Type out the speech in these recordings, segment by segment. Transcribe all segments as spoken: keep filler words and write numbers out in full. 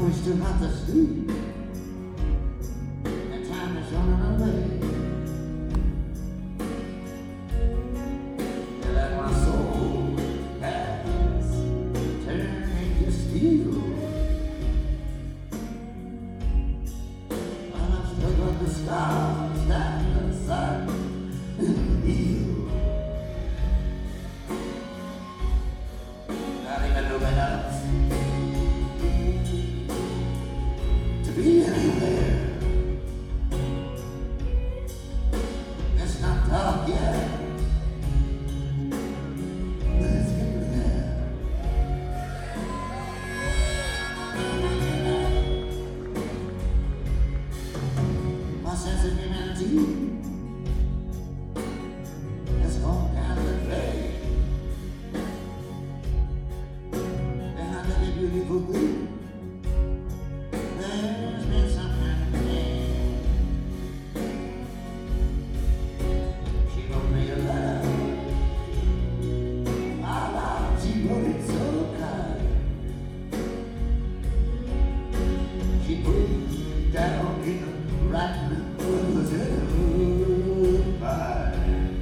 wish to not to sleep. And time is running away. And that my soul has turned into steel. I'm stuck on the stars, down the sun, in the heel. Not even looking up to be anywhere. It's not dark yet, but it's getting there. My sense of humanity has gone down the drain. Behind every beautiful thing, there's been some kind of pain. She wrote me a letter. My love, she wrote it so kind. She put it down in the writing what was in her mind.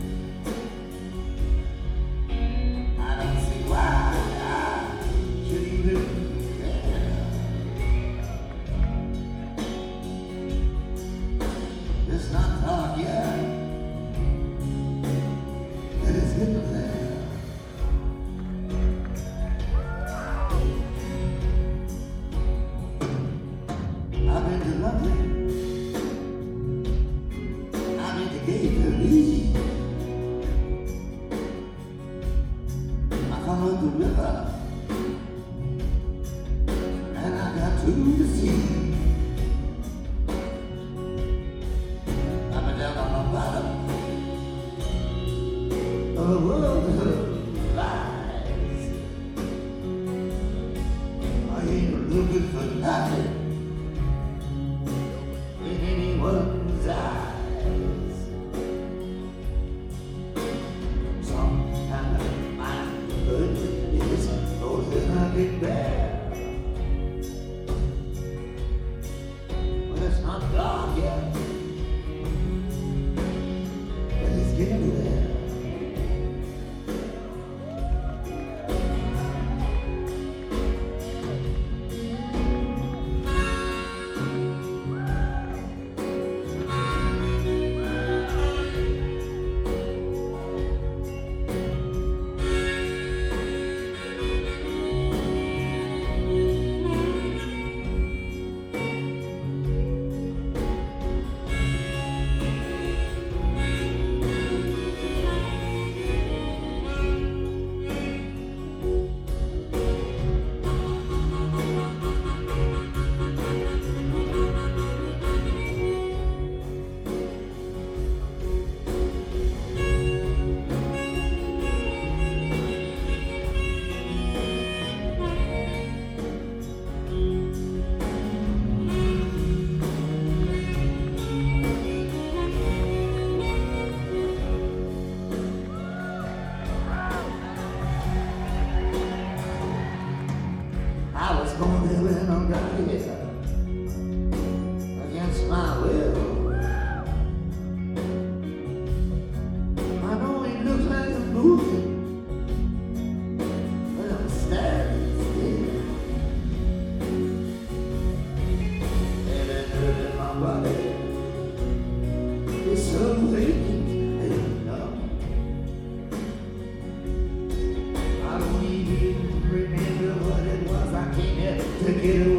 I don't see why I should even care. It's not dark yet, but it's getting there. I've been to London. I've been to Gay Paris. I followed the river, and I got to the sea. I've been down on the bottom of the world of lies. I ain't looking for nothing in anyone's eyes. Sometimes my burden is more than I can bear. But it's not dark yet, but it's getting there. I was born there in Hungary against my will. I know it looks like a movie, but I'm standing still. Every nerve in my body is so vacant and numb. I don't even remember what it was I came here to get away.